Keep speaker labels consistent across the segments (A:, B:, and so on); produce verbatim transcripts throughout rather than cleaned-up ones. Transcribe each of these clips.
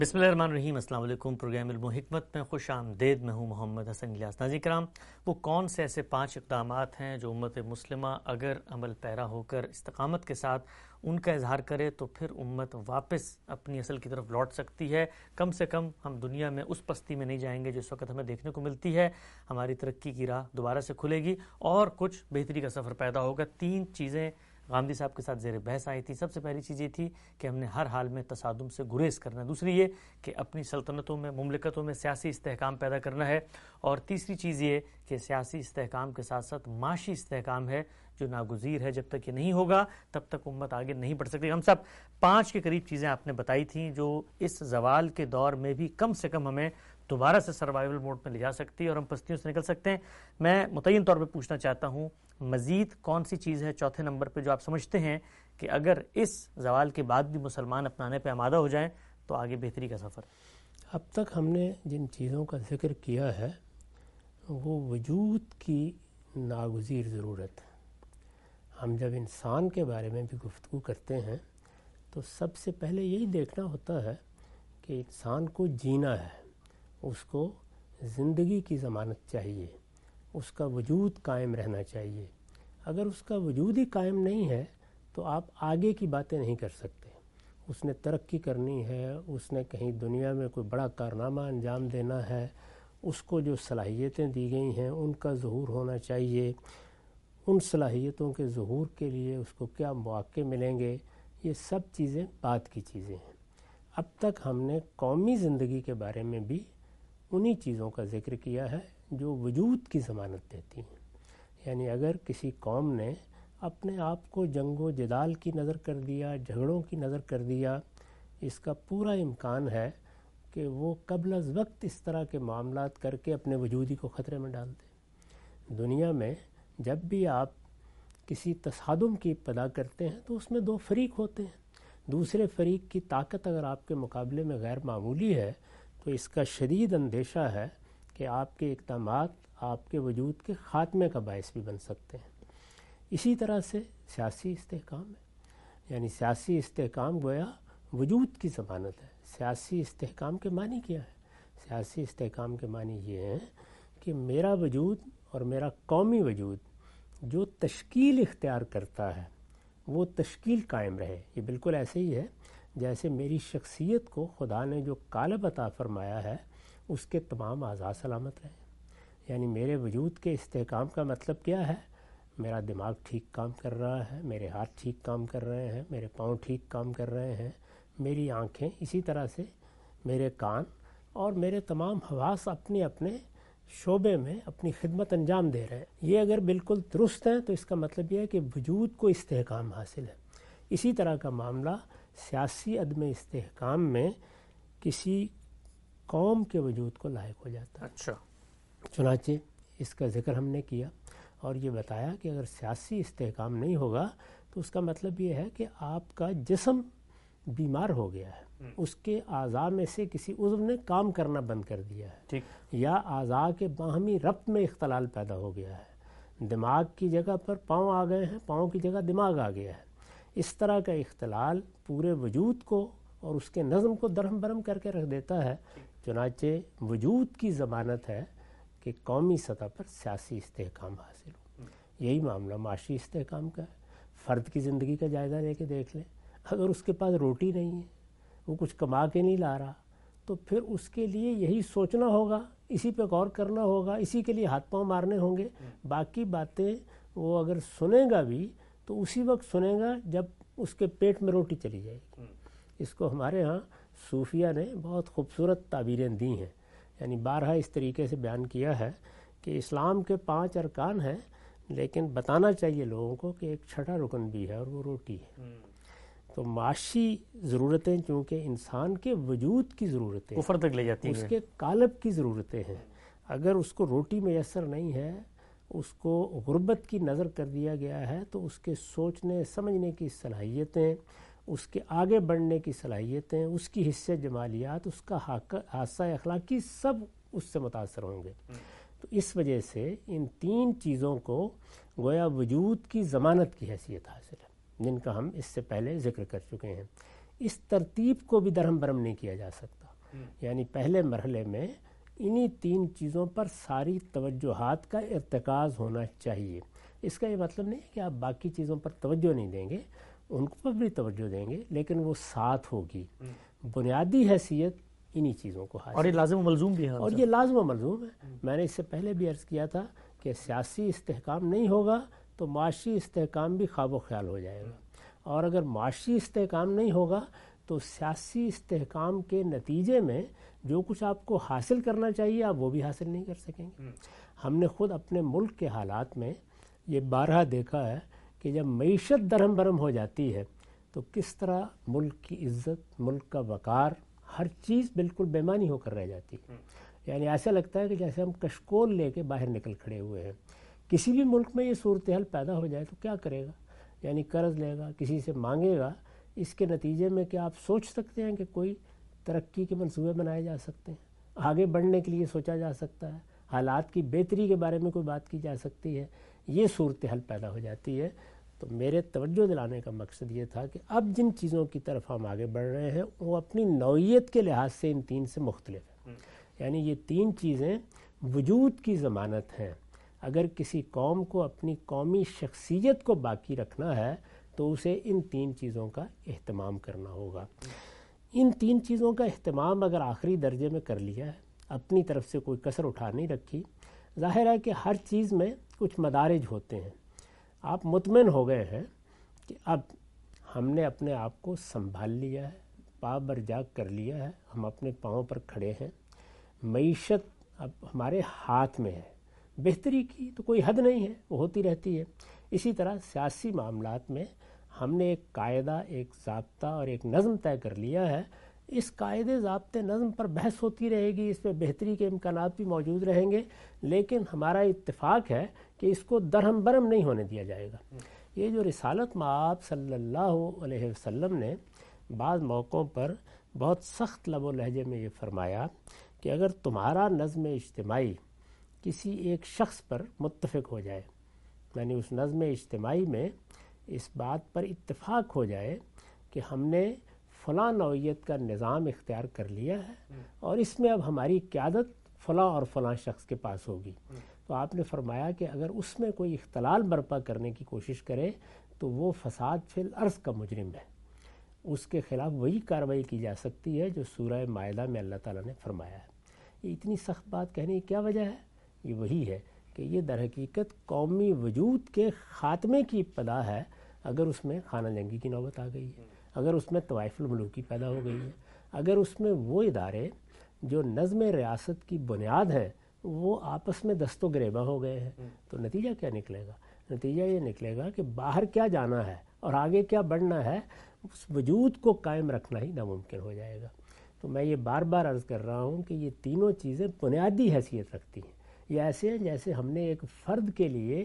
A: بسم اللہ الرحمن الرحیم۔ السلام علیکم۔ پروگرام علم و حکمت میں خوش آمدید۔ میں ہوں محمد حسن الیاس۔ ناظرین کرام، وہ کون سے ایسے پانچ اقدامات ہیں جو امت مسلمہ اگر عمل پیرا ہو کر استقامت کے ساتھ ان کا اظہار کرے تو پھر امت واپس اپنی اصل کی طرف لوٹ سکتی ہے؟ کم سے کم ہم دنیا میں اس پستی میں نہیں جائیں گے جس وقت ہمیں دیکھنے کو ملتی ہے، ہماری ترقی کی راہ دوبارہ سے کھلے گی اور کچھ بہتری کا سفر پیدا ہوگا۔ تین چیزیں غامدی صاحب کے ساتھ زیر بحث آئی تھی۔ سب سے پہلی چیز یہ تھی کہ ہم نے ہر حال میں تصادم سے گریز کرنا ہے، دوسری یہ کہ اپنی سلطنتوں میں مملکتوں میں سیاسی استحکام پیدا کرنا ہے، اور تیسری چیز یہ کہ سیاسی استحکام کے ساتھ ساتھ معاشی استحکام ہے جو ناگزیر ہے۔ جب تک یہ نہیں ہوگا تب تک امت آگے نہیں بڑھ سکتی۔ ہم سب پانچ کے قریب چیزیں آپ نے بتائی تھیں جو اس زوال کے دور میں بھی کم سے کم ہمیں دوبارہ سے سروائیول موڈ میں لے جا سکتی ہے اور ہم پستیوں سے نکل سکتے ہیں۔ میں متعین طور پہ پوچھنا چاہتا ہوں، مزید کون سی چیز ہے چوتھے نمبر پہ جو آپ سمجھتے ہیں کہ اگر اس زوال کے بعد بھی مسلمان اپنانے پہ آمادہ ہو جائیں تو آگے بہتری کا سفر؟
B: اب تک ہم نے جن چیزوں کا ذکر کیا ہے وہ وجود کی ناگزیر ضرورت ہے۔ ہم جب انسان کے بارے میں بھی گفتگو کرتے ہیں تو سب سے پہلے یہی دیکھنا ہوتا ہے کہ انسان کو جینا ہے، اس کو زندگی کی ضمانت چاہیے، اس کا وجود قائم رہنا چاہیے۔ اگر اس کا وجود ہی قائم نہیں ہے تو آپ آگے کی باتیں نہیں کر سکتے۔ اس نے ترقی کرنی ہے، اس نے کہیں دنیا میں کوئی بڑا کارنامہ انجام دینا ہے، اس کو جو صلاحیتیں دی گئی ہیں ان کا ظہور ہونا چاہیے، ان صلاحیتوں کے ظہور کے لیے اس کو کیا مواقع ملیں گے، یہ سب چیزیں بعد کی چیزیں ہیں۔ اب تک ہم نے قومی زندگی کے بارے میں بھی انہی چیزوں کا ذکر کیا ہے جو وجود کی ضمانت دیتی ہیں۔ یعنی اگر کسی قوم نے اپنے آپ کو جنگ و جدال کی نظر کر دیا، جھگڑوں کی نظر کر دیا، اس کا پورا امکان ہے کہ وہ قبل از وقت اس طرح کے معاملات کر کے اپنے وجودی کو خطرے میں ڈال دے۔ دنیا میں جب بھی آپ کسی تصادم کی ابتدا کرتے ہیں تو اس میں دو فریق ہوتے ہیں۔ دوسرے فریق کی طاقت اگر آپ کے مقابلے میں غیر معمولی ہے تو اس کا شدید اندیشہ ہے کہ آپ کے اقدامات آپ کے وجود کے خاتمے کا باعث بھی بن سکتے ہیں۔ اسی طرح سے سیاسی استحکام ہے، یعنی سیاسی استحکام گویا وجود کی ضمانت ہے۔ سیاسی استحکام کے معنی کیا ہے؟ سیاسی استحکام کے معنی یہ ہیں کہ میرا وجود اور میرا قومی وجود جو تشکیل اختیار کرتا ہے وہ تشکیل قائم رہے۔ یہ بالکل ایسے ہی ہے جیسے میری شخصیت کو خدا نے جو قالب عطا فرمایا ہے اس کے تمام اعضاء سلامت رہیں۔ یعنی میرے وجود کے استحکام کا مطلب کیا ہے؟ میرا دماغ ٹھیک کام کر رہا ہے، میرے ہاتھ ٹھیک کام کر رہے ہیں، میرے پاؤں ٹھیک کام کر رہے ہیں، میری آنکھیں، اسی طرح سے میرے کان اور میرے تمام حواس اپنے اپنے شعبے میں اپنی خدمت انجام دے رہے ہیں۔ یہ اگر بالکل درست ہیں تو اس کا مطلب یہ ہے کہ وجود کو استحکام حاصل ہے۔ اسی طرح کا معاملہ سیاسی عدم استحکام میں کسی قوم کے وجود کو لاحق ہو جاتا ہے۔
A: اچھا،
B: چنانچہ اس کا ذکر ہم نے کیا اور یہ بتایا کہ اگر سیاسی استحکام نہیں ہوگا تو اس کا مطلب یہ ہے کہ آپ کا جسم بیمار ہو گیا ہے، اس کے اعضاء میں سے کسی عضو نے کام کرنا بند کر دیا ہے، ٹھیک، یا اعضاء کے باہمی ربط میں اختلال پیدا ہو گیا ہے، دماغ کی جگہ پر پاؤں آ گئے ہیں، پاؤں کی جگہ دماغ آ گیا ہے۔ اس طرح کا اختلال پورے وجود کو اور اس کے نظم کو درہم برہم کر کے رکھ دیتا ہے۔ چنانچہ وجود کی ضمانت ہے کہ قومی سطح پر سیاسی استحکام حاصل ہو۔ یہی معاملہ معاشی استحکام کا ہے۔ فرد کی زندگی کا جائزہ لے کے دیکھ لیں، اگر اس کے پاس روٹی نہیں ہے، وہ کچھ کما کے نہیں لا رہا، تو پھر اس کے لیے یہی سوچنا ہوگا، اسی پہ غور کرنا ہوگا، اسی کے لیے ہاتھ پاؤں مارنے ہوں گے۔ باقی باتیں وہ اگر سنے گا بھی تو اسی وقت سنے گا جب اس کے پیٹ میں روٹی چلی جائے گی۔ اس کو ہمارے ہاں صوفیہ نے بہت خوبصورت تعبیریں دی ہیں، یعنی بارہا اس طریقے سے بیان کیا ہے کہ اسلام کے پانچ ارکان ہیں لیکن بتانا چاہیے لوگوں کو کہ ایک چھٹا رکن بھی ہے اور وہ روٹی ہے۔ تو معاشی ضرورتیں چونکہ انسان کے وجود کی ضرورتیں
A: کفر تک لے جاتی ہیں،
B: اس کے قالب کی ضرورتیں ہیں۔ اگر اس کو روٹی میسر نہیں ہے، اس کو غربت کی نظر کر دیا گیا ہے تو اس کے سوچنے سمجھنے کی صلاحیتیں، اس کے آگے بڑھنے کی صلاحیتیں، اس کی حصہ جمالیات، اس کا حادثہ اخلاقی سب اس سے متاثر ہوں گے۔ تو اس وجہ سے ان تین چیزوں کو گویا وجود کی ضمانت کی حیثیت حاصل ہے، جن کا ہم اس سے پہلے ذکر کر چکے ہیں۔ اس ترتیب کو بھی درہم برہم نہیں کیا جا سکتا۔ یعنی پہلے مرحلے میں انہی تین چیزوں پر ساری توجہات کا ارتکاز ہونا چاہیے. اس کا یہ مطلب نہیں ہے کہ آپ باقی چیزوں پر توجہ نہیں دیں گے، ان پر بھی توجہ دیں گے، لیکن وہ ساتھ ہوگی. بنیادی حیثیت انہی چیزوں کو حاصل،
A: اور یہ لازم و ملزوم بھی ہے.
B: اور یہ لازم و ملزوم ہے. میں نے اس سے پہلے بھی عرض کیا تھا کہ سیاسی استحکام نہیں ہوگا تو معاشی استحکام بھی خواب و خیال ہو جائے گا، اور اگر معاشی استحکام نہیں ہوگا تو سیاسی استحکام کے نتیجے میں جو کچھ آپ کو حاصل کرنا چاہیے آپ وہ بھی حاصل نہیں کر سکیں گے. ہم نے خود اپنے ملک کے حالات میں یہ بارہا دیکھا ہے کہ جب معیشت درہم برہم ہو جاتی ہے تو کس طرح ملک کی عزت، ملک کا وقار، ہر چیز بالکل بے معنی ہو کر رہ جاتی ہے. یعنی ایسا لگتا ہے کہ جیسے ہم کشکول لے کے باہر نکل کھڑے ہوئے ہیں. کسی بھی ملک میں یہ صورتحال پیدا ہو جائے تو کیا کرے گا؟ یعنی قرض لے گا، کسی سے مانگے گا. اس کے نتیجے میں کیا آپ سوچ سکتے ہیں کہ کوئی ترقی کے منصوبے بنائے جا سکتے ہیں؟ آگے بڑھنے کے لیے سوچا جا سکتا ہے؟ حالات کی بہتری کے بارے میں کوئی بات کی جا سکتی ہے؟ یہ صورتحال پیدا ہو جاتی ہے. تو میرے توجہ دلانے کا مقصد یہ تھا کہ اب جن چیزوں کی طرف ہم آگے بڑھ رہے ہیں وہ اپنی نوعیت کے لحاظ سے ان تین سے مختلف ہیں. یعنی یہ تین چیزیں وجود کی ضمانت ہیں. اگر کسی قوم کو اپنی قومی شخصیت کو باقی رکھنا ہے تو اسے ان تین چیزوں کا اہتمام کرنا ہوگا. ان تین چیزوں کا اہتمام اگر آخری درجے میں کر لیا ہے، اپنی طرف سے کوئی کسر اٹھا نہیں رکھی، ظاہر ہے کہ ہر چیز میں کچھ مدارج ہوتے ہیں. آپ مطمئن ہو گئے ہیں کہ اب ہم نے اپنے آپ کو سنبھال لیا ہے، پا بر جاگ کر لیا ہے، ہم اپنے پاؤں پر کھڑے ہیں، معیشت اب ہمارے ہاتھ میں ہے. بہتری کی تو کوئی حد نہیں ہے، وہ ہوتی رہتی ہے. اسی طرح سیاسی معاملات میں ہم نے ایک قاعدہ، ایک ضابطہ اور ایک نظم طے کر لیا ہے. اس قاعدے ضابطے نظم پر بحث ہوتی رہے گی، اس میں بہتری کے امکانات بھی موجود رہیں گے، لیکن ہمارا اتفاق ہے کہ اس کو درہم برہم نہیں ہونے دیا جائے گا. یہ جو رسالت مآب صلی اللہ علیہ وسلم نے بعض موقعوں پر بہت سخت لب و لہجے میں یہ فرمایا کہ اگر تمہارا نظم اجتماعی کسی ایک شخص پر متفق ہو جائے، یعنی اس نظم اجتماعی میں اس بات پر اتفاق ہو جائے کہ ہم نے فلاں نوعیت کا نظام اختیار کر لیا ہے اور اس میں اب ہماری قیادت فلاں اور فلاں شخص کے پاس ہوگی، تو آپ نے فرمایا کہ اگر اس میں کوئی اختلال برپا کرنے کی کوشش کرے تو وہ فساد فی الارض کا مجرم ہے. اس کے خلاف وہی کارروائی کی جا سکتی ہے جو سورہ مائدہ میں اللہ تعالیٰ نے فرمایا ہے. یہ اتنی سخت بات کہنے کی کیا وجہ ہے؟ یہ وہی ہے کہ یہ در حقیقت قومی وجود کے خاتمے کی ابتدا ہے. اگر اس میں خانہ جنگی کی نوبت آ گئی ہے، اگر اس میں طوائف الملوکی پیدا ہو گئی ہے، اگر اس میں وہ ادارے جو نظم ریاست کی بنیاد ہیں وہ آپس میں دست و گریبہ ہو گئے ہیں، تو نتیجہ کیا نکلے گا؟ نتیجہ یہ نکلے گا کہ باہر کیا جانا ہے اور آگے کیا بڑھنا ہے، اس وجود کو قائم رکھنا ہی ناممکن ہو جائے گا. تو میں یہ بار بار عرض کر رہا ہوں کہ یہ تینوں چیزیں بنیادی حیثیت رکھتی ہیں. یہ ایسے ہیں جیسے ہم نے ایک فرد کے لیے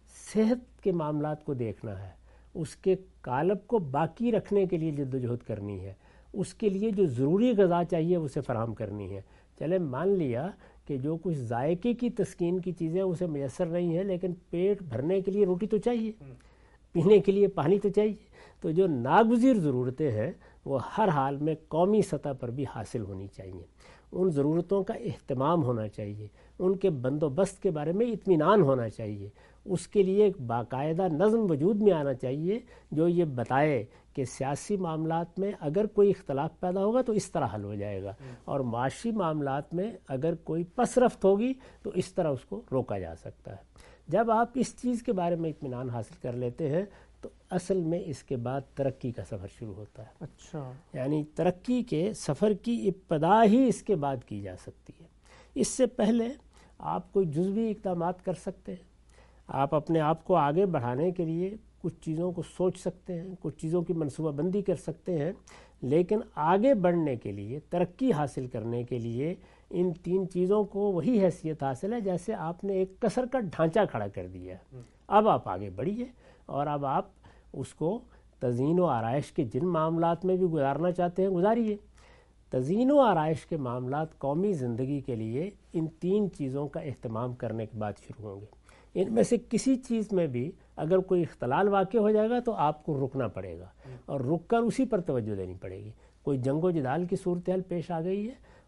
B: صحت کے معاملات کو دیکھنا ہے، اس کے قالب کو باقی رکھنے کے لیے جدوجہد کرنی ہے، اس کے لیے جو ضروری غذا چاہیے اسے فراہم کرنی ہے. چلے مان لیا کہ جو کچھ ذائقے کی تسکین کی چیزیں اسے میسر نہیں ہیں، لیکن پیٹ بھرنے کے لیے روٹی تو چاہیے، پینے کے لیے پانی تو چاہیے. تو جو ناگزیر ضرورتیں ہیں وہ ہر حال میں قومی سطح پر بھی حاصل ہونی چاہیے. ان ضرورتوں کا اہتمام ہونا چاہیے، ان کے بندوبست کے بارے میں اطمینان ہونا چاہیے. اس کے لیے ایک باقاعدہ نظم وجود میں آنا چاہیے جو یہ بتائے کہ سیاسی معاملات میں اگر کوئی اختلاف پیدا ہوگا تو اس طرح حل ہو جائے گا، اور معاشی معاملات میں اگر کوئی پس رفت ہوگی تو اس طرح اس کو روکا جا سکتا ہے. جب آپ اس چیز کے بارے میں اطمینان حاصل کر لیتے ہیں تو اصل میں اس کے بعد ترقی کا سفر شروع ہوتا ہے.
A: اچھا،
B: یعنی ترقی کے سفر کی ابتدا ہی اس کے بعد کی جا سکتی ہے. اس سے پہلے آپ کوئی جزوی اقدامات کر سکتے ہیں، آپ اپنے آپ کو آگے بڑھانے کے لیے کچھ چیزوں کو سوچ سکتے ہیں، کچھ چیزوں کی منصوبہ بندی کر سکتے ہیں، لیکن آگے بڑھنے کے لیے، ترقی حاصل کرنے کے لیے ان تین چیزوں کو وہی حیثیت حاصل ہے جیسے آپ نے ایک کسر کا ڈھانچہ کھڑا کر دیا ہے. اب آپ آگے بڑھیے اور اب آپ اس کو تزئین و آرائش کے جن معاملات میں بھی گزارنا چاہتے ہیں گزاریے. تزئین و آرائش کے معاملات قومی زندگی کے لیے ان تین چیزوں کا اہتمام کرنے کے بعد شروع ہوں گے. ان میں سے کسی چیز میں بھی اگر کوئی اختلال واقع ہو جائے گا تو آپ کو رکنا پڑے گا اور رک کر اسی پر توجہ دینی پڑے گی. کوئی جنگ و جدال کی صورتحال پیش آ گئی ہے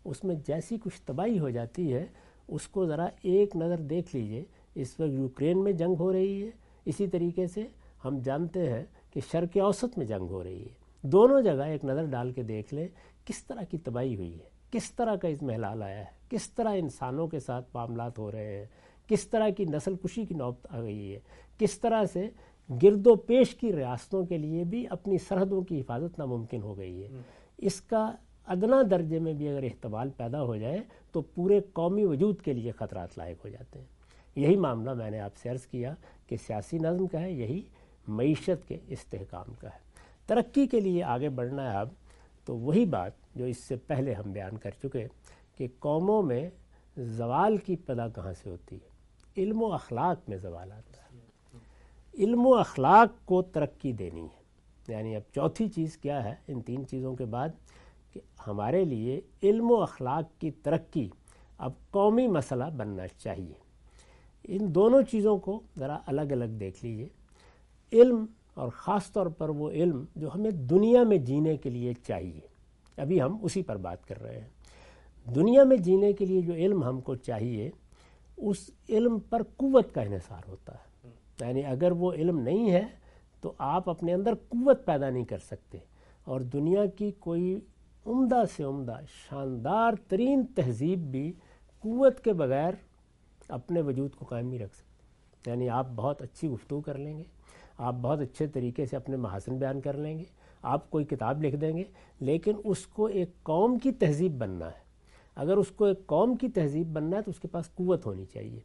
B: اس میں جیسی کچھ تباہی ہو جاتی ہے اس کو ذرا ایک نظر دیکھ لیجئے. اس وقت یوکرین میں جنگ ہو رہی ہے, اسی طریقے سے ہم جانتے ہیں کہ شرق اوسط میں جنگ ہو رہی ہے. دونوں جگہ ایک نظر ڈال کے دیکھ لیں کس طرح کی تباہی ہوئی ہے, کس طرح کا اس میں ہلال آیا ہے, کس طرح انسانوں کے ساتھ معاملات ہو رہے ہیں, کس طرح کی نسل کشی کی نوبت آ گئی ہے, کس طرح سے گرد و پیش کی ریاستوں کے لیے بھی اپنی سرحدوں کی حفاظت ناممکن ہو گئی ہے. اس کا ادنا درجے میں بھی اگر احتمال پیدا ہو جائے تو پورے قومی وجود کے لیے خطرات لاحق ہو جاتے ہیں. یہی معاملہ میں نے آپ سے عرض کیا کہ سیاسی نظم کا ہے, یہی معیشت کے استحکام کا ہے. ترقی کے لیے آگے بڑھنا ہے اب تو وہی بات جو اس سے پہلے ہم بیان کر چکے کہ قوموں میں زوال کی پدا کہاں سے ہوتی ہے, علم و اخلاق میں زوال آتا ہے. علم و اخلاق کو ترقی دینی ہے. یعنی اب چوتھی چیز کیا ہے ان تین چیزوں کے بعد کہ ہمارے لیے علم و اخلاق کی ترقی اب قومی مسئلہ بننا چاہیے. ان دونوں چیزوں کو ذرا الگ الگ دیکھ لیجئے. علم اور خاص طور پر وہ علم جو ہمیں دنیا میں جینے کے لیے چاہیے, ابھی ہم اسی پر بات کر رہے ہیں. دنیا میں جینے کے لیے جو علم ہم کو چاہیے اس علم پر قوت کا انحصار ہوتا ہے. یعنی اگر وہ علم نہیں ہے تو آپ اپنے اندر قوت پیدا نہیں کر سکتے, اور دنیا کی کوئی عمدہ سے عمدہ شاندار ترین تہذیب بھی قوت کے بغیر اپنے وجود کو قائم نہیں رکھ سکتے. یعنی آپ بہت اچھی گفتگو کر لیں گے, آپ بہت اچھے طریقے سے اپنے محاسن بیان کر لیں گے, آپ کوئی کتاب لکھ دیں گے, لیکن اس کو ایک قوم کی تہذیب بننا ہے. اگر اس کو ایک قوم کی تہذیب بننا ہے تو اس کے پاس قوت ہونی چاہیے.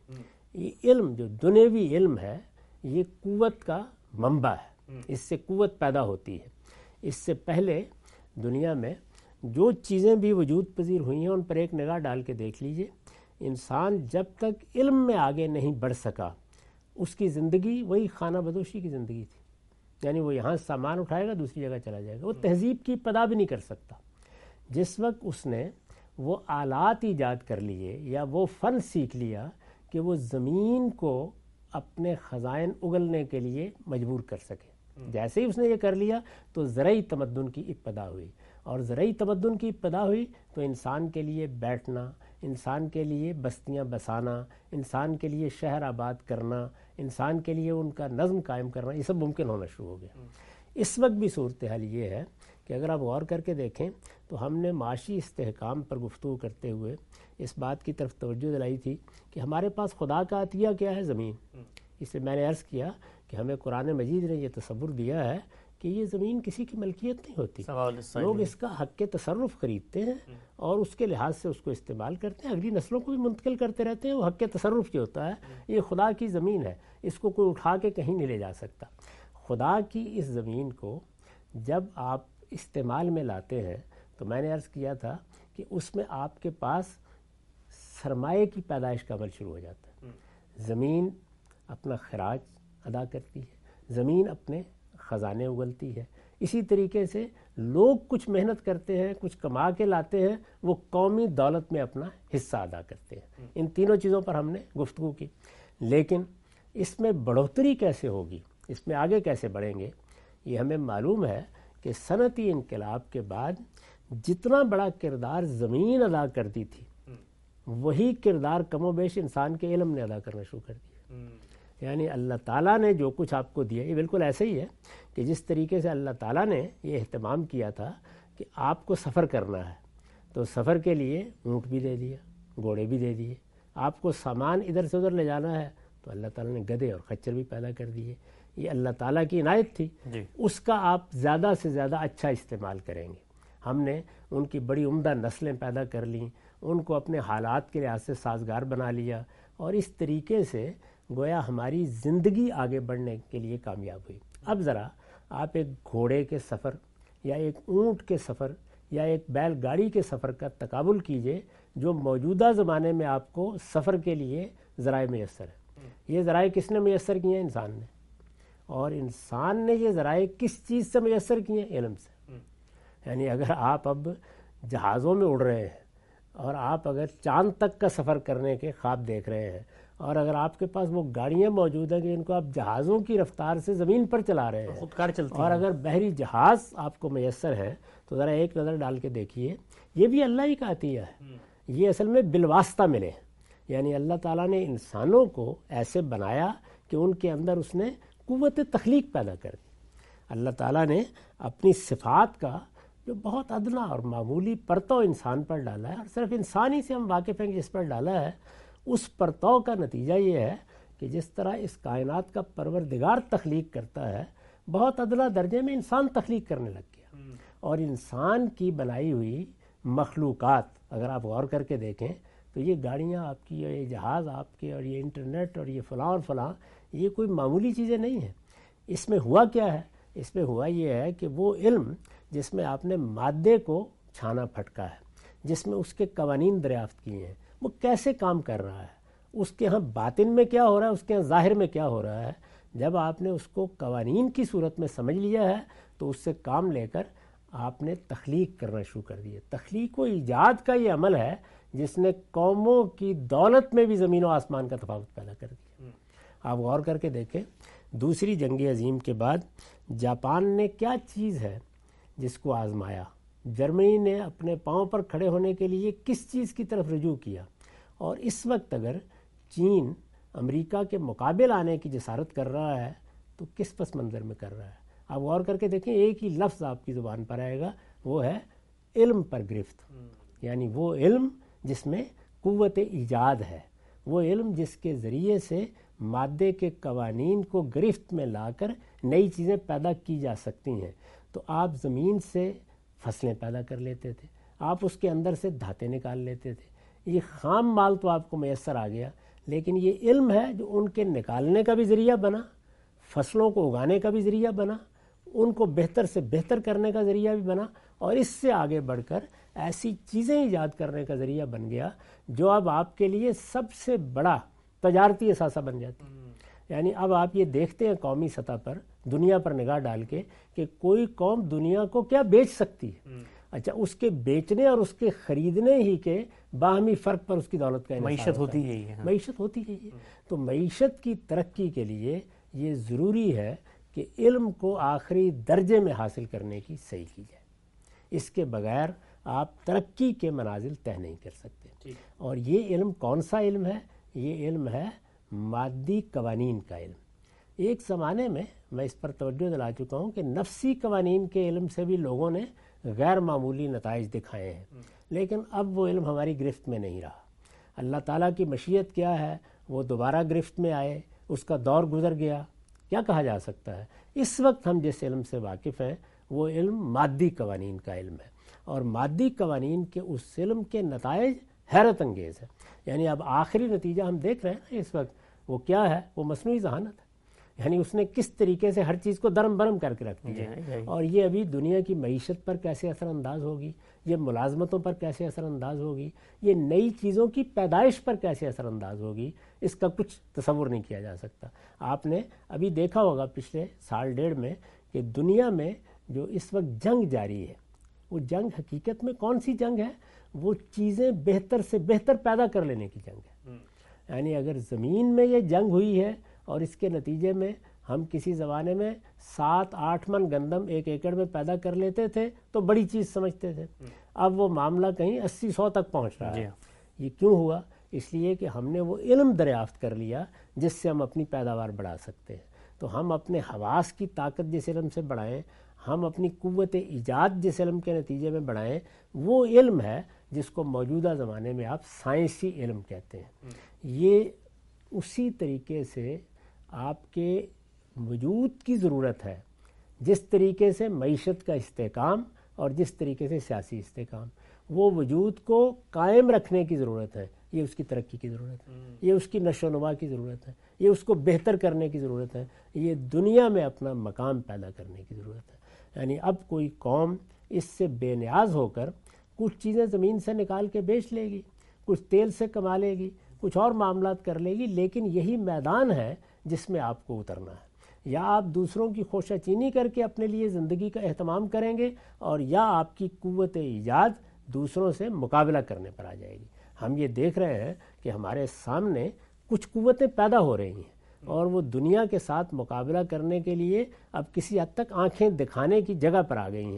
B: یہ علم جو دنیوی علم ہے یہ قوت کا منبع ہے, اس سے قوت پیدا ہوتی ہے. اس سے پہلے دنیا میں جو چیزیں بھی وجود پذیر ہوئی ہیں ان پر ایک نگاہ ڈال کے دیکھ لیجئے. انسان جب تک علم میں آگے نہیں بڑھ سکا اس کی زندگی وہی خانہ بدوشی کی زندگی تھی. یعنی وہ یہاں سامان اٹھائے گا دوسری جگہ چلا جائے گا, وہ تہذیب کی پدا بھی نہیں کر سکتا. جس وقت اس نے وہ آلات ایجاد کر لیے یا وہ فن سیکھ لیا کہ وہ زمین کو اپنے خزائن اگلنے کے لیے مجبور کر سکے, جیسے ہی اس نے یہ کر لیا تو زرعی تمدن کی ابتدا ہوئی. اور زرعی تمدن کی ابتدا ہوئی تو انسان کے لیے بیٹھنا, انسان کے لیے بستیاں بسانا, انسان کے لیے شہر آباد کرنا, انسان کے لیے ان کا نظم قائم کرنا, یہ سب ممکن ہونا شروع ہو گیا. اس وقت بھی صورتحال یہ ہے کہ اگر آپ غور کر کے دیکھیں تو ہم نے معاشی استحکام پر گفتگو کرتے ہوئے اس بات کی طرف توجہ دلائی تھی کہ ہمارے پاس خدا کا عطیہ کیا ہے, زمین. اس سے میں نے عرض کیا کہ ہمیں قرآن مجید نے یہ تصور دیا ہے کہ یہ زمین کسی کی ملکیت نہیں ہوتی, لوگ اس کا حق کے تصرف خریدتے ہیں اور اس کے لحاظ سے اس کو استعمال کرتے ہیں, اگلی نسلوں کو بھی منتقل کرتے رہتے ہیں. وہ حق کے تصرف جو ہوتا ہے یہ خدا کی زمین ہے, اس کو کوئی اٹھا کے کہیں نہیں لے جا سکتا. خدا کی اس زمین کو جب آپ استعمال میں لاتے ہیں تو میں نے عرض کیا تھا کہ اس میں آپ کے پاس سرمایہ کی پیدائش کا عمل شروع ہو جاتا ہے. زمین اپنا خراج ادا کرتی ہے, زمین اپنے خزانے اگلتی ہے. اسی طریقے سے لوگ کچھ محنت کرتے ہیں, کچھ کما کے لاتے ہیں, وہ قومی دولت میں اپنا حصہ ادا کرتے ہیں. ان تینوں چیزوں پر ہم نے گفتگو کی. لیکن اس میں بڑھوتری کیسے ہوگی, اس میں آگے کیسے بڑھیں گے, یہ ہمیں معلوم ہے کہ صنعتی انقلاب کے بعد جتنا بڑا کردار زمین ادا کرتی تھی وہی کردار کم و بیش انسان کے علم نے ادا کرنا شروع کر دیا. یعنی اللہ تعالیٰ نے جو کچھ آپ کو دیا, یہ بالکل ایسے ہی ہے کہ جس طریقے سے اللہ تعالیٰ نے یہ اہتمام کیا تھا کہ آپ کو سفر کرنا ہے تو سفر کے لیے اونٹ بھی دے دیا, گھوڑے بھی دے دیے. آپ کو سامان ادھر سے ادھر لے جانا ہے تو اللہ تعالیٰ نے گدھے اور خچر بھی پیدا کر دیے. یہ اللہ تعالیٰ کی عنایت تھی جی. اس کا آپ زیادہ سے زیادہ اچھا استعمال کریں گے. ہم نے ان کی بڑی عمدہ نسلیں پیدا کر لیں, ان کو اپنے حالات کے لحاظ سے سازگار بنا لیا, اور اس طریقے سے گویا ہماری زندگی آگے بڑھنے کے لیے کامیاب ہوئی. اب ذرا آپ ایک گھوڑے کے سفر یا ایک اونٹ کے سفر یا ایک بیل گاڑی کے سفر کا تقابل کیجئے جو موجودہ زمانے میں آپ کو سفر کے لیے ذرائع میسر ہے. یہ ذرائع کس نے میسر کیے ہیں؟ انسان نے. اور انسان نے یہ ذرائع کس چیز سے میسر کیے ہیں؟ علم سے. یعنی اگر آپ اب جہازوں میں اڑ رہے ہیں اور آپ اگر چاند تک کا سفر کرنے کے خواب دیکھ رہے ہیں, اور اگر آپ کے پاس وہ گاڑیاں موجود ہیں کہ ان کو آپ جہازوں کی رفتار سے زمین پر چلا رہے ہیں,
A: خود کار چلتی
B: اور اگر بحری جہاز آپ کو میسر ہے تو ذرا ایک نظر ڈال کے دیکھیے، یہ بھی اللہ ہی کا عطیہ ہے، یہ اصل میں بالواسطہ ملے، یعنی اللہ تعالیٰ نے انسانوں کو ایسے بنایا کہ ان کے اندر اس نے قوت تخلیق پیدا کر دی۔ اللہ تعالیٰ نے اپنی صفات کا جو بہت ادنا اور معمولی پرتو انسان پر ڈالا ہے، اور صرف انسان ہی سے ہم واقف ہیں کہ جس پر ڈالا ہے، اس پرتو کا نتیجہ یہ ہے کہ جس طرح اس کائنات کا پروردگار تخلیق کرتا ہے، بہت ادنا درجے میں انسان تخلیق کرنے لگ گیا، اور انسان کی بنائی ہوئی مخلوقات اگر آپ غور کر کے دیکھیں تو یہ گاڑیاں آپ کی اور یہ جہاز آپ کے اور یہ انٹرنیٹ اور یہ فلاں اور فلاں، یہ کوئی معمولی چیزیں نہیں ہیں۔ اس میں ہوا کیا ہے؟ اس میں ہوا یہ ہے کہ وہ علم جس میں آپ نے مادے کو چھانا پھٹکا ہے، جس میں اس کے قوانین دریافت کیے ہیں، وہ کیسے کام کر رہا ہے، اس کے ہاں باطن میں کیا ہو رہا ہے، اس کے ہاں ظاہر میں کیا ہو رہا ہے، جب آپ نے اس کو قوانین کی صورت میں سمجھ لیا ہے تو اس سے کام لے کر آپ نے تخلیق کرنا شروع کر دیا۔ تخلیق و ایجاد کا یہ عمل ہے جس نے قوموں کی دولت میں بھی زمین و آسمان کا تفاوت پیدا کر دیا۔ آپ غور کر کے دیکھیں، دوسری جنگ عظیم کے بعد جاپان نے کیا چیز ہے جس کو آزمایا، جرمنی نے اپنے پاؤں پر کھڑے ہونے کے لیے کس چیز کی طرف رجوع کیا، اور اس وقت اگر چین امریکہ کے مقابل آنے کی جسارت کر رہا ہے تو کس پس منظر میں کر رہا ہے؟ آپ غور کر کے دیکھیں، ایک ہی لفظ آپ کی زبان پر آئے گا، وہ ہے علم پر گرفت، یعنی وہ علم جس میں قوت ایجاد ہے، وہ علم جس کے ذریعے سے مادے کے قوانین کو گرفت میں لا کر نئی چیزیں پیدا کی جا سکتی ہیں۔ تو آپ زمین سے فصلیں پیدا کر لیتے تھے، آپ اس کے اندر سے دھاتیں نکال لیتے تھے، یہ خام مال تو آپ کو میسر آ گیا، لیکن یہ علم ہے جو ان کے نکالنے کا بھی ذریعہ بنا، فصلوں کو اگانے کا بھی ذریعہ بنا، ان کو بہتر سے بہتر کرنے کا ذریعہ بھی بنا، اور اس سے آگے بڑھ کر ایسی چیزیں ایجاد کرنے کا ذریعہ بن گیا جو اب آپ کے لیے سب سے بڑا تجارتی اثاثہ بن جاتی ہے۔ یعنی اب آپ یہ دیکھتے ہیں قومی سطح پر، دنیا پر نگاہ ڈال کے، کہ کوئی قوم دنیا کو کیا بیچ سکتی ہے، اچھا اس کے بیچنے اور اس کے خریدنے ہی کے باہمی فرق پر اس کی دولت کا انحصار
A: معیشت ہوتی ہے،
B: معیشت ہوتی ہے۔ تو معیشت کی ترقی کے لیے یہ ضروری ہے کہ علم کو آخری درجے میں حاصل کرنے کی صحیح کی جائے، اس کے بغیر آپ ترقی کے منازل طے نہیں کر سکتے۔ اور یہ علم کون سا علم ہے؟ یہ علم ہے مادی قوانین کا علم۔ ایک زمانے میں میں اس پر توجہ دلا چکا ہوں کہ نفسی قوانین کے علم سے بھی لوگوں نے غیر معمولی نتائج دکھائے ہیں، لیکن اب وہ علم ہماری گرفت میں نہیں رہا۔ اللہ تعالیٰ کی مشیت کیا ہے، وہ دوبارہ گرفت میں آئے، اس کا دور گزر گیا، کیا کہا جا سکتا ہے؟ اس وقت ہم جس علم سے واقف ہیں وہ علم مادی قوانین کا علم ہے، اور مادی قوانین کے اس علم کے نتائج حیرت انگیز ہے۔ یعنی اب آخری نتیجہ ہم دیکھ رہے ہیں اس وقت، وہ کیا ہے؟ وہ مصنوعی ذہانت ہے، یعنی اس نے کس طریقے سے ہر چیز کو درم برم کر کے رکھ دیا ہے، اور یہ ابھی دنیا کی معیشت پر کیسے اثر انداز ہوگی، یہ ملازمتوں پر کیسے اثر انداز ہوگی، یہ نئی چیزوں کی پیدائش پر کیسے اثر انداز ہوگی، اس کا کچھ تصور نہیں کیا جا سکتا۔ آپ نے ابھی دیکھا ہوگا پچھلے سال ڈیڑھ میں کہ دنیا میں جو اس وقت جنگ جاری ہے، وہ جنگ حقیقت میں کون سی جنگ ہے؟ وہ چیزیں بہتر سے بہتر پیدا کر لینے کی جنگ ہے۔ یعنی اگر زمین میں یہ جنگ ہوئی ہے اور اس کے نتیجے میں ہم کسی زمانے میں سات آٹھ من گندم ایک ایکڑ میں پیدا کر لیتے تھے تو بڑی چیز سمجھتے تھے، اب وہ معاملہ کہیں اسی سو تک پہنچ رہا ہے۔ یہ کیوں ہوا؟ اس لیے کہ ہم نے وہ علم دریافت کر لیا جس سے ہم اپنی پیداوار بڑھا سکتے ہیں۔ تو ہم اپنے حواس کی طاقت جس علم سے بڑھائیں، ہم اپنی قوت ایجاد جس علم کے نتیجے میں بڑھائیں، وہ علم ہے جس کو موجودہ زمانے میں آپ سائنسی علم کہتے ہیں۔ یہ اسی طریقے سے آپ کے وجود کی ضرورت ہے جس طریقے سے معیشت کا استحکام اور جس طریقے سے سیاسی استحکام، وہ وجود کو قائم رکھنے کی ضرورت ہے، یہ اس کی ترقی کی ضرورت ہے، یہ اس کی نشو و نما کی ضرورت ہے، یہ اس کو بہتر کرنے کی ضرورت ہے، یہ دنیا میں اپنا مقام پیدا کرنے کی ضرورت ہے۔ یعنی اب کوئی قوم اس سے بے نیاز ہو کر کچھ چیزیں زمین سے نکال کے بیچ لے گی، کچھ تیل سے کما لے گی، کچھ اور معاملات کر لے گی، لیکن یہی میدان ہے جس میں آپ کو اترنا ہے۔ یا آپ دوسروں کی خوشہ چینی کر کے اپنے لیے زندگی کا اہتمام کریں گے، اور یا آپ کی قوت ایجاد دوسروں سے مقابلہ کرنے پر آ جائے گی۔ ہم یہ دیکھ رہے ہیں کہ ہمارے سامنے کچھ قوتیں پیدا ہو رہی ہیں، اور وہ دنیا کے ساتھ مقابلہ کرنے کے لیے اب کسی حد تک آنکھیں دکھانے کی جگہ پر آ گئی ہیں۔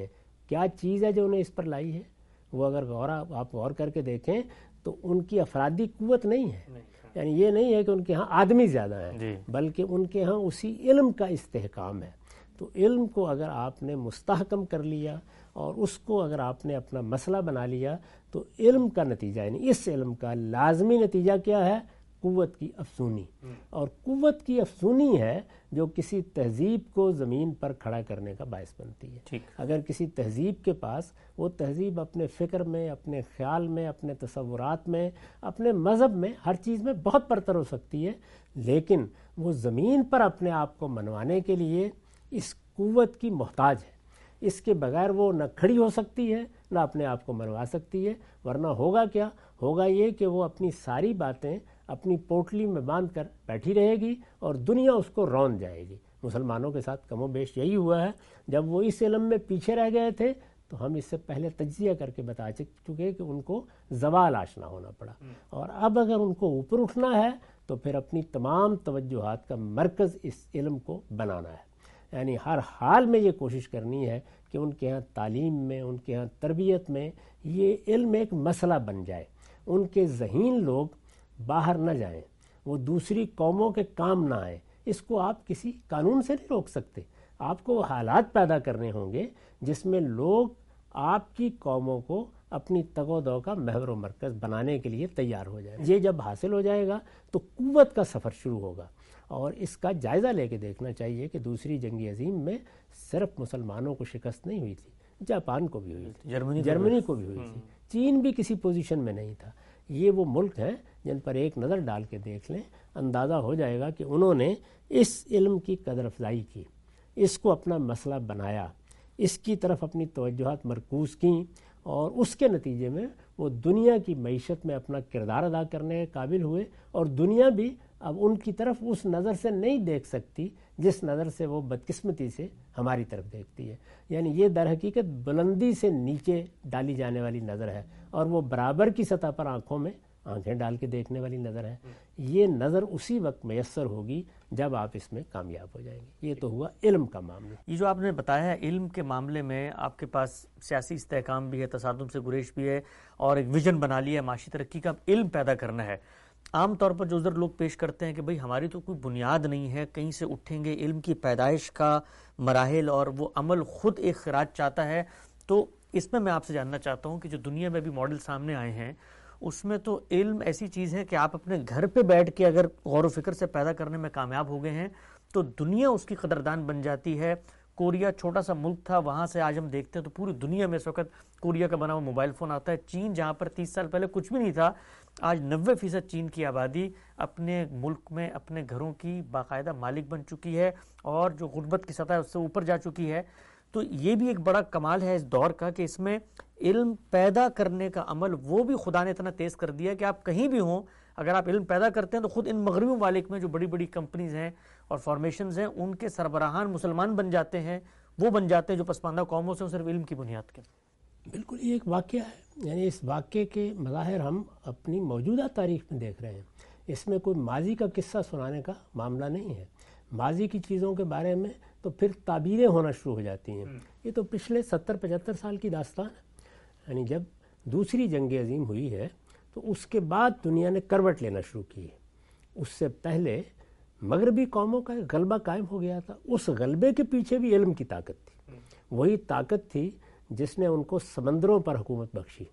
B: کیا چیز ہے جو انہیں اس پر لائی ہے؟ وہ اگر غور آپ غور کر کے دیکھیں تو ان کی افرادی قوت نہیں ہے، یعنی یہ نہیں ہے کہ ان کے ہاں آدمی زیادہ ہیں، بلکہ ان کے ہاں اسی علم کا استحکام ہے۔ تو علم کو اگر آپ نے مستحکم کر لیا اور اس کو اگر آپ نے اپنا مسئلہ بنا لیا تو علم کا نتیجہ، یعنی اس علم کا لازمی نتیجہ کیا ہے؟ قوت کی افزونی، اور قوت کی افزونی ہے جو کسی تہذیب کو زمین پر کھڑا کرنے کا باعث بنتی ہے۔ اگر کسی تہذیب کے پاس وہ تہذیب اپنے فکر میں، اپنے خیال میں، اپنے تصورات میں، اپنے مذہب میں، ہر چیز میں بہت برتر ہو سکتی ہے، لیکن وہ زمین پر اپنے آپ کو منوانے کے لیے اس قوت کی محتاج ہے۔ اس کے بغیر وہ نہ کھڑی ہو سکتی ہے نہ اپنے آپ کو منوا سکتی ہے، ورنہ ہوگا کیا؟ ہوگا یہ کہ وہ اپنی ساری باتیں اپنی پوٹلی میں باندھ کر بیٹھی رہے گی اور دنیا اس کو رون جائے گی۔ مسلمانوں کے ساتھ کم و بیش یہی ہوا ہے۔ جب وہ اس علم میں پیچھے رہ گئے تھے تو ہم اس سے پہلے تجزیہ کر کے بتا چکے کہ ان کو زوال آشنا ہونا پڑا، اور اب اگر ان کو اوپر اٹھنا ہے تو پھر اپنی تمام توجہات کا مرکز اس علم کو بنانا ہے، یعنی ہر حال میں یہ کوشش کرنی ہے کہ ان کے ہاں تعلیم میں، ان کے ہاں تربیت میں یہ علم ایک مسئلہ بن جائے، ان کے ذہین لوگ باہر نہ جائیں، وہ دوسری قوموں کے کام نہ آئیں۔ اس کو آپ کسی قانون سے نہیں روک سکتے، آپ کو حالات پیدا کرنے ہوں گے جس میں لوگ آپ کی قوموں کو اپنی تگ و دو کا محور و مرکز بنانے کے لیے تیار ہو جائے۔ یہ جب حاصل ہو جائے گا تو قوت کا سفر شروع ہوگا، اور اس کا جائزہ لے کے دیکھنا چاہیے کہ دوسری جنگ عظیم میں صرف مسلمانوں کو شکست نہیں ہوئی تھی، جاپان کو بھی ہوئی تھی، جرمنی کو بھی ہوئی تھی، چین بھی کسی پوزیشن میں نہیں تھا۔ یہ وہ ملک ہیں جن پر ایک نظر ڈال کے دیکھ لیں، اندازہ ہو جائے گا کہ انہوں نے اس علم کی قدر افزائی کی، اس کو اپنا مسئلہ بنایا، اس کی طرف اپنی توجہات مرکوز کیں، اور اس کے نتیجے میں وہ دنیا کی معیشت میں اپنا کردار ادا کرنے کے قابل ہوئے، اور دنیا بھی اب ان کی طرف اس نظر سے نہیں دیکھ سکتی جس نظر سے وہ بدقسمتی سے ہماری طرف دیکھتی ہے۔ یعنی یہ در حقیقت بلندی سے نیچے ڈالی جانے والی نظر ہے، اور وہ برابر کی سطح پر آنکھوں میں آنکھیں ڈال کے دیکھنے والی نظر ہے۔ یہ نظر اسی وقت میسر ہوگی جب آپ اس میں کامیاب ہو جائیں گے۔ یہ تو ہوا علم کا معاملہ۔
A: یہ جو آپ نے بتایا ہے علم کے معاملے میں آپ کے پاس سیاسی استحکام بھی ہے، تصادم سے گریز بھی ہے، اور ایک ویژن بنا لیا ہے معاشی ترقی کا، علم پیدا کرنا ہے۔ عام طور پر جو ادھر لوگ پیش کرتے ہیں کہ بھئی ہماری تو کوئی بنیاد نہیں ہے، کہیں سے اٹھیں گے، علم کی پیدائش کا مراحل اور وہ عمل خود ایک خراج چاہتا ہے۔ تو اس میں میں آپ سے جاننا چاہتا ہوں کہ جو دنیا میں بھی ماڈل سامنے آئے ہیں اس میں تو علم ایسی چیز ہے کہ آپ اپنے گھر پہ بیٹھ کے اگر غور و فکر سے پیدا کرنے میں کامیاب ہو گئے ہیں تو دنیا اس کی قدردان بن جاتی ہے۔ کوریا چھوٹا سا ملک تھا، وہاں سے آج ہم دیکھتے ہیں تو پوری دنیا میں اس وقت کوریا کا بنا ہوا موبائل فون آتا ہے۔ چین جہاں پر تیس سال پہلے کچھ بھی نہیں تھا، آج نوے فیصد چین کی آبادی اپنے ملک میں اپنے گھروں کی باقاعدہ مالک بن چکی ہے، اور جو غربت کی سطح ہے اس سے اوپر جا چکی ہے۔ تو یہ بھی ایک بڑا کمال ہے اس دور کا کہ اس میں علم پیدا کرنے کا عمل وہ بھی خدا نے اتنا تیز کر دیا کہ آپ کہیں بھی ہوں، اگر آپ علم پیدا کرتے ہیں تو خود ان مغربی ممالک میں جو بڑی بڑی کمپنیز ہیں اور فارمیشنز ہیں ان کے سربراہان مسلمان بن جاتے ہیں، وہ بن جاتے ہیں جو پسماندہ قوموں سے صرف علم کی بنیاد کے۔
B: بالکل یہ ایک واقعہ ہے، یعنی اس واقعے کے مظاہر ہم اپنی موجودہ تاریخ میں دیکھ رہے ہیں۔ اس میں کوئی ماضی کا قصہ سنانے کا معاملہ نہیں ہے۔ ماضی کی چیزوں کے بارے میں تو پھر تعبیریں ہونا شروع ہو جاتی ہیں۔ یہ تو پچھلے ستر پچہتر سال کی داستان ہے، یعنی جب دوسری جنگ عظیم ہوئی ہے تو اس کے بعد دنیا نے کروٹ لینا شروع کی ہے۔ اس سے پہلے مغربی قوموں کا غلبہ قائم ہو گیا تھا، اس غلبے کے پیچھے بھی علم کی طاقت تھی۔ وہی طاقت تھی جس نے ان کو سمندروں پر حکومت بخشی۔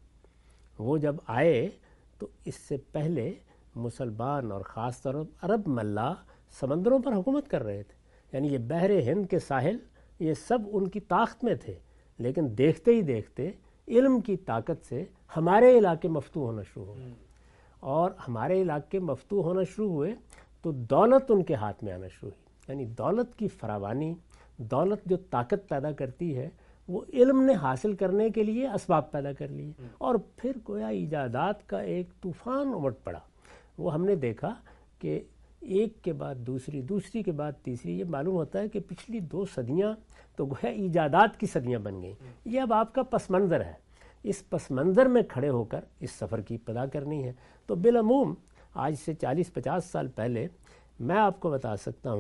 B: وہ جب آئے تو اس سے پہلے مسلمان اور خاص طور پر عرب ملا سمندروں پر حکومت کر رہے تھے، یعنی یہ بحر ہند کے ساحل یہ سب ان کی طاقت میں تھے، لیکن دیکھتے ہی دیکھتے علم کی طاقت سے ہمارے علاقے مفتوح ہونا شروع ہو گئے، اور ہمارے علاقے مفتوح ہونا شروع ہوئے تو دولت ان کے ہاتھ میں آنا شروع ہوئی۔ یعنی دولت کی فراوانی، دولت جو طاقت پیدا کرتی ہے وہ علم نے حاصل کرنے کے لیے اسباب پیدا کر لیے، اور پھر گویا ایجادات کا ایک طوفان امٹ پڑا۔ وہ ہم نے دیکھا کہ ایک کے بعد دوسری، دوسری کے بعد تیسری، یہ معلوم ہوتا ہے کہ پچھلی دو صدیاں تو گویا ایجادات کی صدیاں بن گئیں۔ یہ اب آپ کا پس منظر ہے، اس پس منظر میں کھڑے ہو کر اس سفر کی ابتدا کرنی ہے۔ تو بالعموم آج سے چالیس پچاس سال پہلے میں آپ کو بتا سکتا ہوں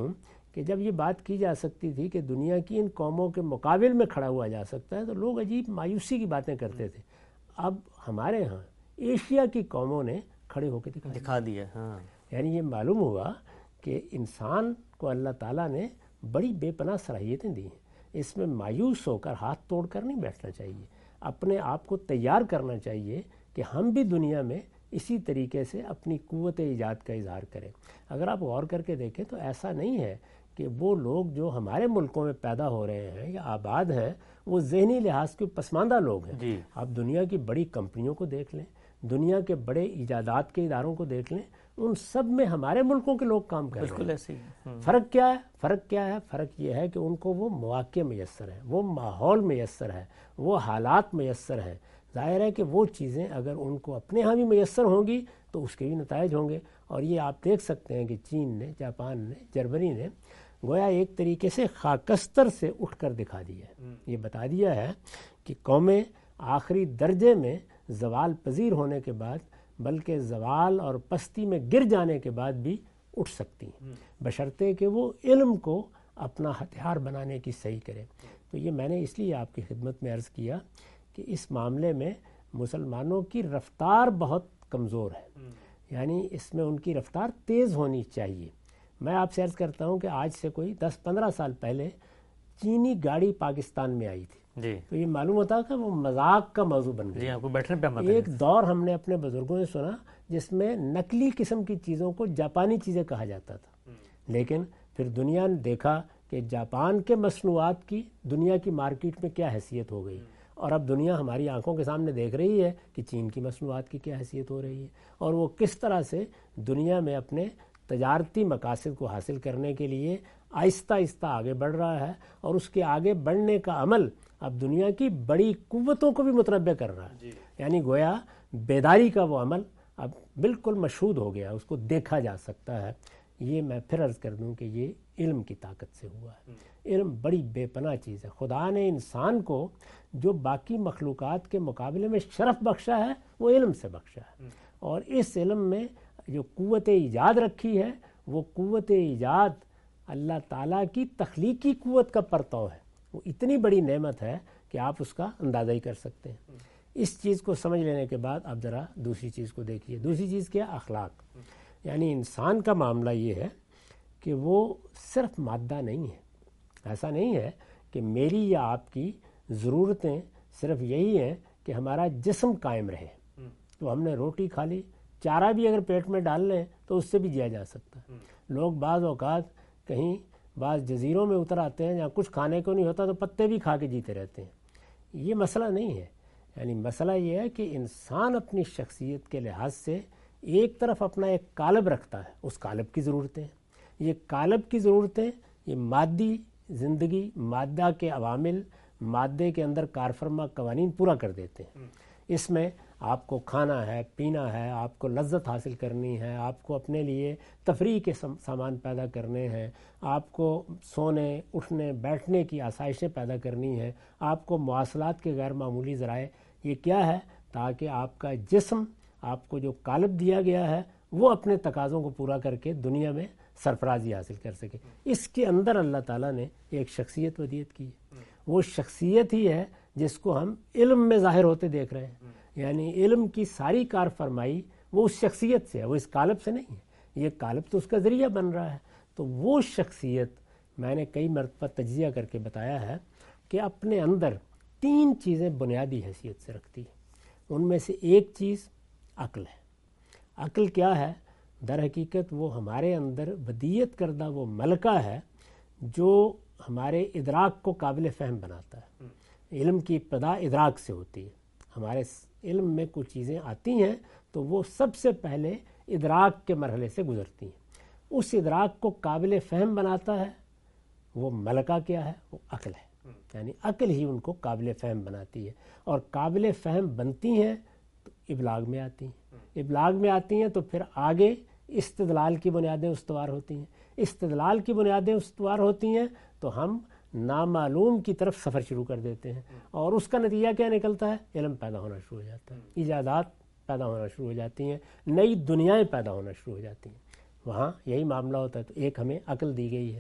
B: کہ جب یہ بات کی جا سکتی تھی کہ دنیا کی ان قوموں کے مقابل میں کھڑا ہوا جا سکتا ہے تو لوگ عجیب مایوسی کی باتیں کرتے تھے. اب ہمارے ہاں ایشیا کی قوموں نے کھڑے ہو کے دکھا
A: دکھا دیا. ہاں
B: یعنی یہ معلوم ہوا کہ انسان کو اللہ تعالیٰ نے بڑی بے پناہ صلاحیتیں دی ہیں. اس میں مایوس ہو کر ہاتھ توڑ کر نہیں بیٹھنا چاہیے. اپنے آپ کو تیار کرنا چاہیے کہ ہم بھی دنیا میں اسی طریقے سے اپنی قوت ایجاد کا اظہار کریں. اگر آپ غور کر کے دیکھیں تو ایسا نہیں ہے کہ وہ لوگ جو ہمارے ملکوں میں پیدا ہو رہے ہیں یا آباد ہیں وہ ذہنی لحاظ کے پسماندہ لوگ ہیں.
A: جی.
B: آپ دنیا کی بڑی کمپنیوں کو دیکھ لیں, دنیا کے بڑے ایجادات کے اداروں کو دیکھ لیں, ان سب میں ہمارے ملکوں کے لوگ کام کر رہے ہیں.
A: بالکل ایسے ہی.
B: فرق کیا ہے؟ فرق کیا ہے؟ فرق یہ ہے کہ ان کو وہ مواقع میسر ہیں, وہ ماحول میسر ہے, وہ حالات میسر ہیں. ظاہر ہے کہ وہ چیزیں اگر ان کو اپنے ہاں بھی میسر ہوں گی تو اس کے بھی نتائج ہوں گے. اور یہ آپ دیکھ سکتے ہیں کہ چین نے, جاپان نے, جرمنی نے گویا ایک طریقے سے خاکستر سے اٹھ کر دکھا دیا ہے. یہ بتا دیا ہے کہ قومیں آخری درجے میں زوال پذیر ہونے کے بعد بلکہ زوال اور پستی میں گر جانے کے بعد بھی اٹھ سکتی ہیں, بشرطے کہ وہ علم کو اپنا ہتھیار بنانے کی صحیح کرے. تو یہ میں نے اس لیے آپ کی خدمت میں عرض کیا کہ اس معاملے میں مسلمانوں کی رفتار بہت کمزور ہے. یعنی اس میں ان کی رفتار تیز ہونی چاہیے. میں آپ سے عرض کرتا ہوں کہ آج سے کوئی دس پندرہ سال پہلے چینی گاڑی پاکستان میں آئی تھی
A: جی.
B: تو یہ معلوم ہوتا کہ وہ مذاق کا موضوع بن گیا.
A: جی آپ کو بیٹھنے پہ
B: ایک دور ہم نے اپنے بزرگوں سے سنا جس میں نقلی قسم کی چیزوں کو جاپانی چیزیں کہا جاتا تھا, لیکن پھر دنیا نے دیکھا کہ جاپان کے مصنوعات کی دنیا کی مارکیٹ میں کیا حیثیت ہو گئی, اور اب دنیا ہماری آنکھوں کے سامنے دیکھ رہی ہے کہ چین کی مصنوعات کی کیا حیثیت ہو رہی ہے, اور وہ کس طرح سے دنیا میں اپنے تجارتی مقاصد کو حاصل کرنے کے لیے آہستہ آہستہ آگے بڑھ رہا ہے. اور اس کے آگے بڑھنے کا عمل اب دنیا کی بڑی قوتوں کو بھی متنبع کر رہا ہے. یعنی گویا بیداری کا وہ عمل اب بالکل مشہود ہو گیا, اس کو دیکھا جا سکتا ہے. یہ میں پھر عرض کر دوں کہ یہ علم کی طاقت سے ہوا ہے. علم بڑی بے پناہ چیز ہے. خدا نے انسان کو جو باقی مخلوقات کے مقابلے میں شرف بخشا ہے وہ علم سے بخشا ہے, اور اس علم میں جو قوت ایجاد رکھی ہے وہ قوت ایجاد اللہ تعالیٰ کی تخلیقی قوت کا پرتو ہے. وہ اتنی بڑی نعمت ہے کہ آپ اس کا اندازہ ہی کر سکتے ہیں. اس چیز کو سمجھ لینے کے بعد آپ ذرا دوسری چیز کو دیکھیے. دوسری چیز کیا؟ اخلاق. یعنی انسان کا معاملہ یہ ہے کہ وہ صرف مادہ نہیں ہے. ایسا نہیں ہے کہ میری یا آپ کی ضرورتیں صرف یہی ہیں کہ ہمارا جسم قائم رہے. تو ہم نے روٹی کھا لی, چارہ بھی اگر پیٹ میں ڈال لیں تو اس سے بھی جیا جا سکتا ہے. لوگ بعض اوقات کہیں بعض جزیروں میں اتر آتے ہیں جہاں کچھ کھانے کو نہیں ہوتا تو پتے بھی کھا کے جیتے رہتے ہیں. یہ مسئلہ نہیں ہے. یعنی مسئلہ یہ ہے کہ انسان اپنی شخصیت کے لحاظ سے ایک طرف اپنا ایک قالب رکھتا ہے, اس قالب کی ضرورتیں, یہ قالب کی ضرورتیں یہ مادی زندگی, مادہ کے عوامل, مادے کے اندر کارفرما قوانین پورا کر دیتے ہیں. اس میں آپ کو کھانا ہے, پینا ہے, آپ کو لذت حاصل کرنی ہے, آپ کو اپنے لیے تفریح کے سامان پیدا کرنے ہیں, آپ کو سونے اٹھنے بیٹھنے کی آسائشیں پیدا کرنی ہیں, آپ کو مواصلات کے غیر معمولی ذرائع. یہ کیا ہے؟ تاکہ آپ کا جسم آپ کو جو قالب دیا گیا ہے وہ اپنے تقاضوں کو پورا کر کے دنیا میں سرفرازی حاصل کر سکے. اس کے اندر اللہ تعالیٰ نے ایک شخصیت ودیت کی ہے. وہ شخصیت ہی ہے جس کو ہم علم میں ظاہر ہوتے دیکھ رہے ہیں. یعنی علم کی ساری کار فرمائی وہ اس شخصیت سے ہے, وہ اس قالب سے نہیں ہے. یہ قالب تو اس کا ذریعہ بن رہا ہے. تو وہ شخصیت میں نے کئی مرتبہ تجزیہ کر کے بتایا ہے کہ اپنے اندر تین چیزیں بنیادی حیثیت سے رکھتی ہے. ان میں سے ایک چیز عقل ہے. عقل کیا ہے؟ در حقیقت وہ ہمارے اندر ودیت کردہ وہ ملکہ ہے جو ہمارے ادراک کو قابل فہم بناتا ہے. علم کی ابتدا ادراک سے ہوتی ہے. ہمارے علم میں کچھ چیزیں آتی ہیں تو وہ سب سے پہلے ادراک کے مرحلے سے گزرتی ہیں. اس ادراک کو قابل فہم بناتا ہے وہ ملکہ کیا ہے؟ وہ عقل ہے. یعنی عقل ہی ان کو قابل فہم بناتی ہے, اور قابل فہم بنتی ہیں تو ابلاغ میں آتی ہیں. ابلاغ میں آتی ہیں تو پھر آگے استدلال کی بنیادیں استوار ہوتی ہیں. استدلال کی بنیادیں استوار ہوتی ہیں تو ہم نامعلوم کی طرف سفر شروع کر دیتے ہیں, اور اس کا نتیجہ کیا نکلتا ہے؟ علم پیدا ہونا شروع ہو جاتا ہے, ایجادات پیدا ہونا شروع ہو جاتی ہیں, نئی دنیایں پیدا ہونا شروع ہو جاتی ہیں. وہاں یہی معاملہ ہوتا ہے. تو ایک ہمیں عقل دی گئی ہے,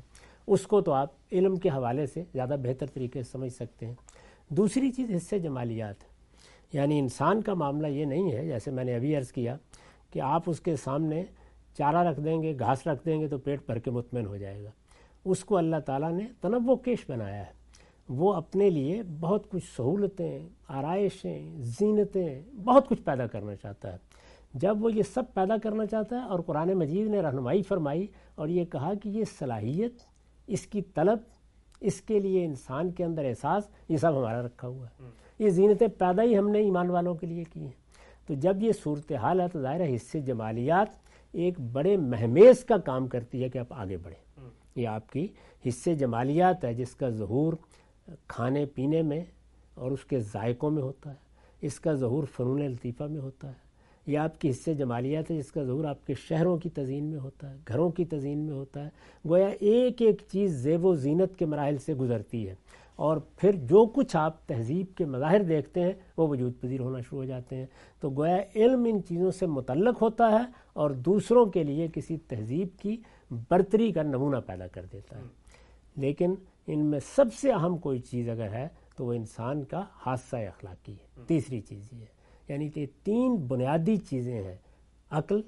B: اس کو تو آپ علم کے حوالے سے زیادہ بہتر طریقے سے سمجھ سکتے ہیں۔ دوسری چیز حصے جمالیات، یعنی انسان کا معاملہ یہ نہیں ہے جیسے میں نے ابھی عرض کیا کہ آپ اس کے سامنے چارہ رکھ دیں گے، گھاس رکھ دیں گے تو پیٹ بھر کے مطمئن ہو جائے گا۔ اس کو اللہ تعالیٰ نے تنوع کیش بنایا ہے، وہ اپنے لیے بہت کچھ سہولتیں، آرائشیں، زینتیں، بہت کچھ پیدا کرنا چاہتا ہے۔ جب وہ یہ سب پیدا کرنا چاہتا ہے اور قرآن مجید نے رہنمائی فرمائی اور یہ کہا کہ یہ صلاحیت، اس کی طلب، اس کے لیے انسان کے اندر احساس، یہ سب ہمارا رکھا ہوا ہے، یہ زینتیں پیدا ہی ہم نے ایمان والوں کے لیے کی ہیں۔ تو جب یہ صورتحال ہے تو ظاہر ہے حصے جمالیات ایک بڑے مہمیز کا کام کرتی ہے کہ آپ آگے بڑھیں۔ یہ آپ کی حصے جمالیات ہے جس کا ظہور کھانے پینے میں اور اس کے ذائقوں میں ہوتا ہے، اس کا ظہور فنون لطیفہ میں ہوتا ہے۔ یہ آپ کی حصے جمالیات ہے جس کا ظہور آپ کے شہروں کی تزئین میں ہوتا ہے، گھروں کی تزئین میں ہوتا ہے۔ گویا ایک ایک چیز زیب و زینت کے مراحل سے گزرتی ہے، اور پھر جو کچھ آپ تہذیب کے مظاہر دیکھتے ہیں وہ وجود پذیر ہونا شروع ہو جاتے ہیں۔ تو گویا علم ان چیزوں سے متعلق ہوتا ہے اور دوسروں کے لیے کسی تہذیب کی برتری کا نمونہ پیدا کر دیتا ہے۔ لیکن ان میں سب سے اہم کوئی چیز اگر ہے تو وہ انسان کا حادثہ اخلاقی ہے۔ تیسری چیز یہ ہے، یعنی کہ تین بنیادی چیزیں ہیں: عقل،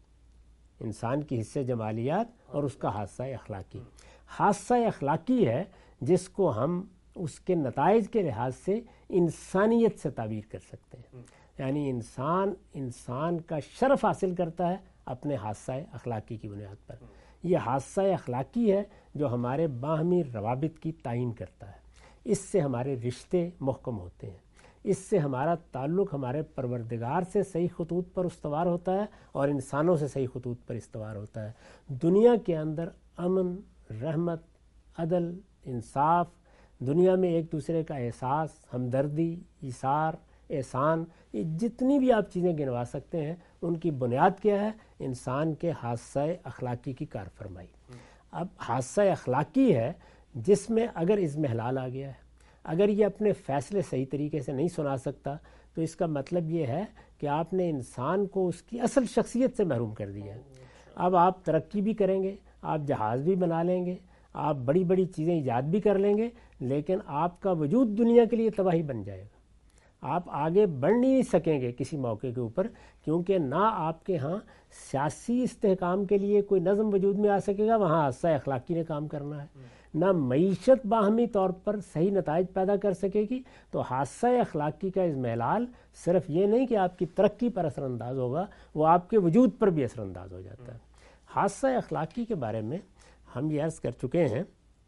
B: انسان کی حصے جمالیات اور اس کا حادثہ اخلاقی۔ حادثہ اخلاقی ہے جس کو ہم اس کے نتائج کے لحاظ سے انسانیت سے تعبیر کر سکتے ہیں، یعنی انسان انسان کا شرف حاصل کرتا ہے اپنے حادثہ اخلاقی کی بنیاد پر۔ یہ حادثہ اخلاقی ہے جو ہمارے باہمی روابط کی تعیین کرتا ہے، اس سے ہمارے رشتے محکم ہوتے ہیں، اس سے ہمارا تعلق ہمارے پروردگار سے صحیح خطوط پر استوار ہوتا ہے اور انسانوں سے صحیح خطوط پر استوار ہوتا ہے۔ دنیا کے اندر امن، رحمت، عدل، انصاف، دنیا میں ایک دوسرے کا احساس، ہمدردی، ایثار، احسان، یہ جتنی بھی آپ چیزیں گنوا سکتے ہیں ان کی بنیاد کیا ہے؟ انسان کے حادثہ اخلاقی کی کار فرمائی۔ اب حادثہ اخلاقی ہے جس میں اگر اضمحلال آ گیا ہے، اگر یہ اپنے فیصلے صحیح طریقے سے نہیں سنا سکتا تو اس کا مطلب یہ ہے کہ آپ نے انسان کو اس کی اصل شخصیت سے محروم کر دیا ہے۔ اب آپ ترقی بھی کریں گے، آپ جہاز بھی بنا لیں گے، آپ بڑی بڑی چیزیں ایجاد بھی کر لیں گے، لیکن آپ کا وجود دنیا کے لیے تباہی بن جائے گا۔ آپ آگے بڑھ نہیں سکیں گے کسی موقع کے اوپر، کیونکہ نہ آپ کے ہاں سیاسی استحکام کے لیے کوئی نظم وجود میں آ سکے گا، وہاں حادثہ اخلاقی نے کام کرنا ہے، نہ معیشت باہمی طور پر صحیح نتائج پیدا کر سکے گی۔ تو حادثہ اخلاقی کا اضمحلال صرف یہ نہیں کہ آپ کی ترقی پر اثر انداز ہوگا، وہ آپ کے وجود پر بھی اثر انداز ہو جاتا ہے۔ حادثہ اخلاقی کے بارے میں ہم یہ عرض کر چکے ہیں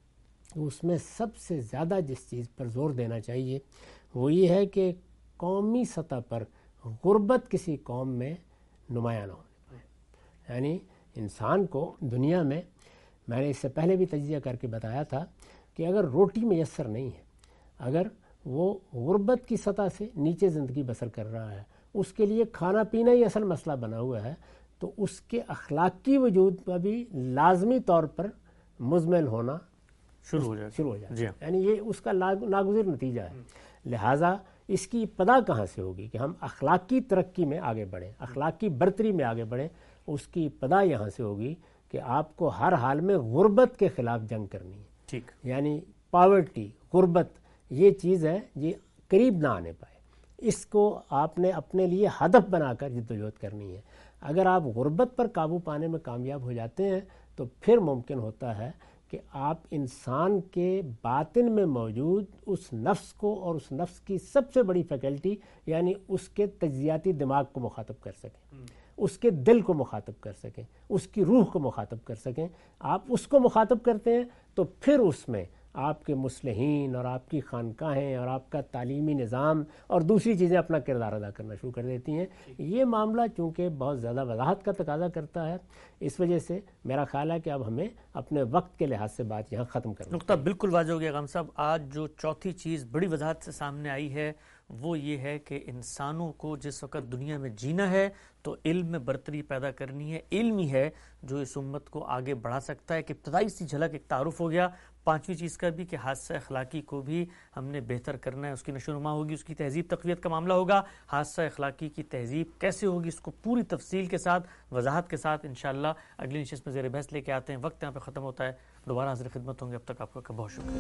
B: کہ اس میں سب سے زیادہ جس چیز پر زور دینا چاہیے وہ یہ ہے کہ قومی سطح پر غربت کسی قوم میں نمایاں نہ ہونے پائے۔ یعنی انسان کو دنیا میں، میں نے اس سے پہلے بھی تجزیہ کر کے بتایا تھا کہ اگر روٹی میسر نہیں ہے، اگر وہ غربت کی سطح سے نیچے زندگی بسر کر رہا ہے، اس کے لیے کھانا پینا ہی اصل مسئلہ بنا ہوا ہے، تو اس کے اخلاقی وجود پر بھی لازمی طور پر مزمل ہونا
A: شروع ہو جائے
B: شروع ہو جائے
A: جی
B: یعنی یہ اس کا ناگزیر نتیجہ ہے۔ لہٰذا اس کی ابتدا کہاں سے ہوگی کہ ہم اخلاقی ترقی میں آگے بڑھیں، اخلاقی برتری میں آگے بڑھیں؟ اس کی ابتدا یہاں سے ہوگی کہ آپ کو ہر حال میں غربت کے خلاف جنگ کرنی ہے۔
A: ٹھیک،
B: یعنی پاورٹی، غربت، یہ چیز ہے یہ قریب نہ آنے پائے، اس کو آپ نے اپنے لیے ہدف بنا کر جدوجہد کرنی ہے۔ اگر آپ غربت پر قابو پانے میں کامیاب ہو جاتے ہیں تو پھر ممکن ہوتا ہے کہ آپ انسان کے باطن میں موجود اس نفس کو اور اس نفس کی سب سے بڑی فیکلٹی یعنی اس کے تجزیاتی دماغ کو مخاطب کر سکیں، اس کے دل کو مخاطب کر سکیں، اس کی روح کو مخاطب کر سکیں۔ آپ اس کو مخاطب کرتے ہیں تو پھر اس میں آپ کے مصلحین اور آپ کی خانقاہیں اور آپ کا تعلیمی نظام اور دوسری چیزیں اپنا کردار ادا کرنا شروع کر دیتی ہیں۔ یہ معاملہ چونکہ بہت زیادہ وضاحت کا تقاضا کرتا ہے، اس وجہ سے میرا خیال ہے کہ اب ہمیں اپنے وقت کے لحاظ سے بات یہاں ختم کرنا۔
A: نقطہ بالکل واضح ہو گیا غام صاحب۔ آج جو چوتھی چیز بڑی وضاحت سے سامنے آئی ہے وہ یہ ہے کہ انسانوں کو جس وقت دنیا میں جینا ہے تو علم میں برتری پیدا کرنی ہے۔ علم ہی ہے جو اس امت کو آگے بڑھا سکتا ہے۔ کہ ابتدائی سی جھلک ایک تعارف ہو گیا، پانچویں چیز کا بھی کہ حادثہ اخلاقی کو بھی ہم نے بہتر کرنا ہے، اس کی نشو و نما ہوگی، اس کی تہذیب تقویت کا معاملہ ہوگا. حادثہ اخلاقی کی تہذیب کیسے ہوگی اس کو پوری تفصیل کے ساتھ، وضاحت کے ساتھ انشاءاللہ اگلی نشست میں زیر بحث لے کے آتے ہیں. وقت یہاں پہ ختم ہوتا ہے، دوبارہ حاضر خدمت ہوں گے. اب تک آپ کا بہت شکریہ.